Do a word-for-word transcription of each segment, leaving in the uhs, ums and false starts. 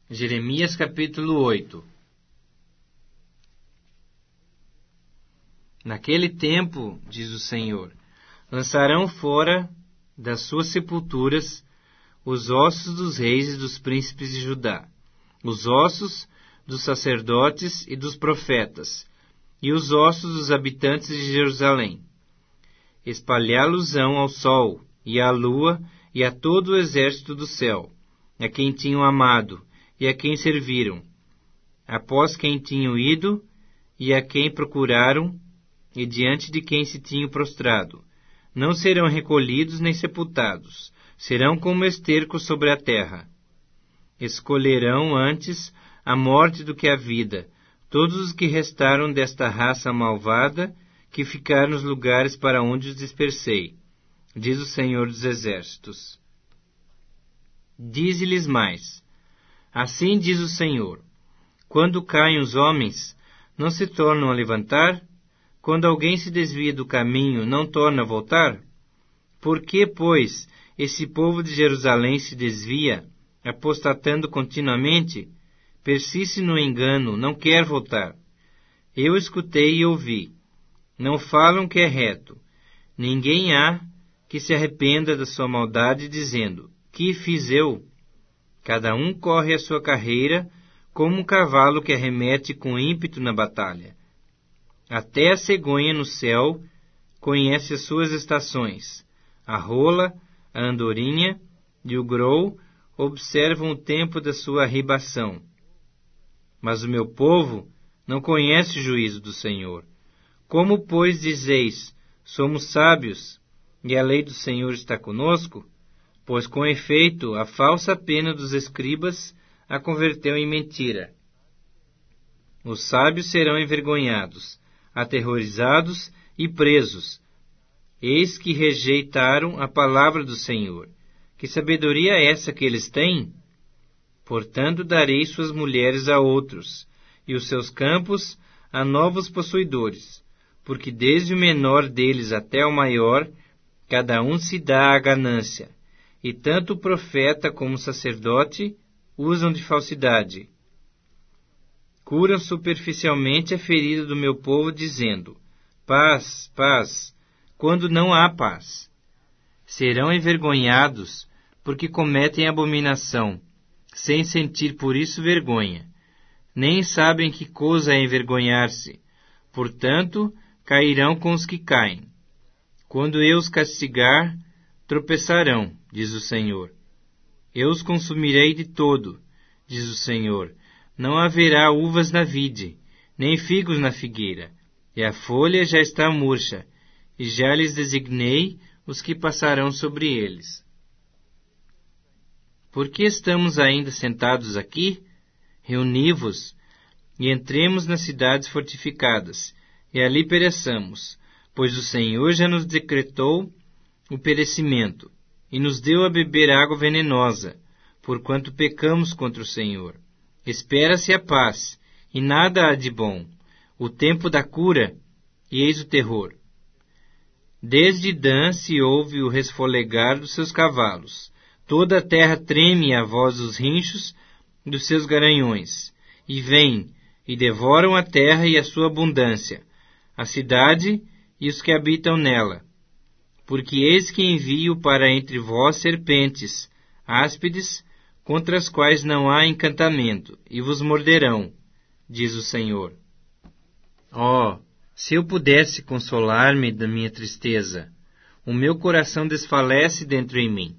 Jeremias capítulo oito. Naquele tempo, diz o Senhor, lançarão fora das suas sepulturas os ossos dos reis e dos príncipes de Judá, os ossos dos sacerdotes e dos profetas, e os ossos dos habitantes de Jerusalém. Espalhá-los-ão ao sol, e à lua, e a todo o exército do céu, a quem tinham amado, e a quem serviram, após quem tinham ido, e a quem procuraram, e diante de quem se tinham prostrado. Não serão recolhidos nem sepultados, serão como esterco sobre a terra. Escolherão antes a morte do que a vida, todos os que restaram desta raça malvada, que ficaram nos lugares para onde os dispersei, diz o Senhor dos Exércitos. Dize-lhes mais: assim diz o Senhor, quando caem os homens, não se tornam a levantar? Quando alguém se desvia do caminho, não torna a voltar? Por que, pois, esse povo de Jerusalém se desvia, apostatando continuamente? Persiste no engano, não quer voltar. Eu escutei e ouvi. Não falam que é reto. Ninguém há que se arrependa da sua maldade, dizendo: que fiz eu? Cada um corre a sua carreira, como um cavalo que arremete com ímpeto na batalha. Até a cegonha no céu conhece as suas estações. A rola, a andorinha e o grou observam o tempo da sua arribação. Mas o meu povo não conhece o juízo do Senhor. Como, pois, dizeis, somos sábios, e a lei do Senhor está conosco? Pois, com efeito, a falsa pena dos escribas a converteu em mentira. Os sábios serão envergonhados, aterrorizados e presos. Eis que rejeitaram a palavra do Senhor. Que sabedoria é essa que eles têm? Portanto, darei suas mulheres a outros, e os seus campos a novos possuidores, porque desde o menor deles até o maior, cada um se dá à ganância, e tanto o profeta como o sacerdote usam de falsidade. Curam superficialmente a ferida do meu povo, dizendo: paz, paz, quando não há paz. Serão envergonhados, porque cometem abominação, sem sentir por isso vergonha. Nem sabem que coisa é envergonhar-se. Portanto, cairão com os que caem. Quando eu os castigar, tropeçarão, diz o Senhor. Eu os consumirei de todo, diz o Senhor. Não haverá uvas na vide, nem figos na figueira, e a folha já está murcha, e já lhes designei os que passarão sobre eles. Por que estamos ainda sentados aqui? Reuni-vos, e entremos nas cidades fortificadas, e ali pereçamos, pois o Senhor já nos decretou o perecimento, e nos deu a beber água venenosa, porquanto pecamos contra o Senhor. Espera-se a paz, e nada há de bom, o tempo da cura, e eis o terror. Desde Dan se ouve o resfolegar dos seus cavalos, toda a terra treme à voz dos rinchos dos seus garanhões, e vêm, e devoram a terra e a sua abundância, a cidade e os que habitam nela. Porque eis que envio para entre vós serpentes, áspides, contra as quais não há encantamento, e vos morderão, diz o Senhor. Oh, se eu pudesse consolar-me da minha tristeza, o meu coração desfalece dentro em mim.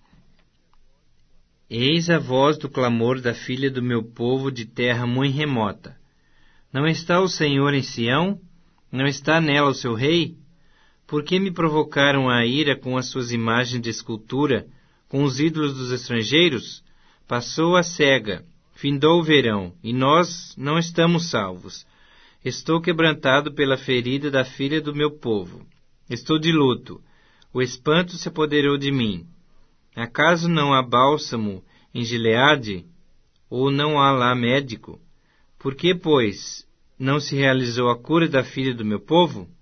Eis a voz do clamor da filha do meu povo de terra muito remota. Não está o Senhor em Sião? Não está nela o seu rei? Por que me provocaram a ira com as suas imagens de escultura, com os ídolos dos estrangeiros? Passou a cega, findou o verão, e nós não estamos salvos. Estou quebrantado pela ferida da filha do meu povo. Estou de luto. O espanto se apoderou de mim. Acaso não há bálsamo em Gileade? Ou não há lá médico? Por que, pois, não se realizou a cura da filha do meu povo?